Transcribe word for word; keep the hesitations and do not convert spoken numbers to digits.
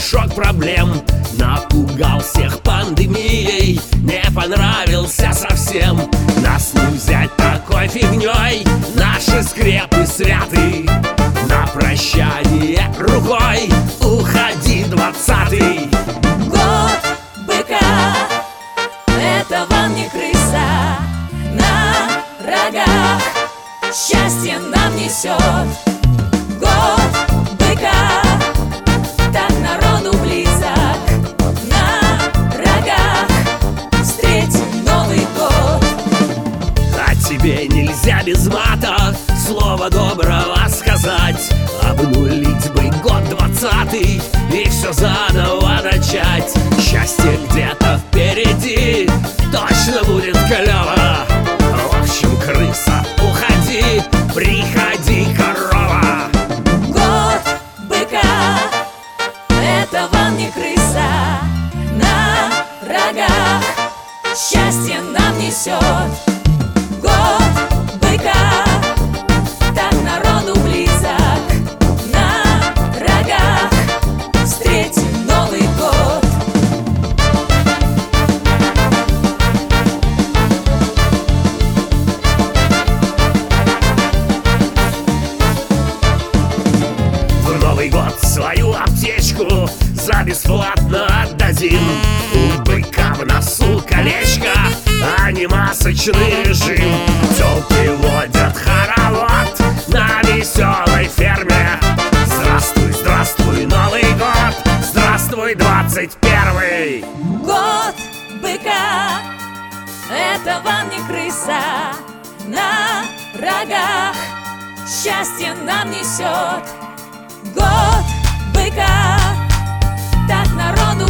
мешок проблем. Напугал всех пандемией, не понравился совсем. Нас не взять такой фигней, наши скрепы святы. На прощание рукой уходи, двадцатый. Год быка, это вам не крыса. На рогах счастье нам несет. Год быка, так народу близок. На рогах встретим Новый год. А тебе нельзя без мата слова доброго сказать. Обнулить бы год двадцатый и все заново начать. Счастье где-то впереди, точно будет клево. В общем, крыса, уходи, приходи, корова. Год быка, это вам не крыса. На рогах счастье нам несет. Год быка, так народу близок. На рогах встретим Новый год. В Новый год свою аптечку за бесплатно отдадим. У быка в носу колечко, а не масочный режим. Тёлки водят хоровод на веселой ферме. Здравствуй, здравствуй, Новый год, здравствуй, двадцать первый. Год быка, это вам не крыса. На рогах счастье нам несет. Год быка, так народу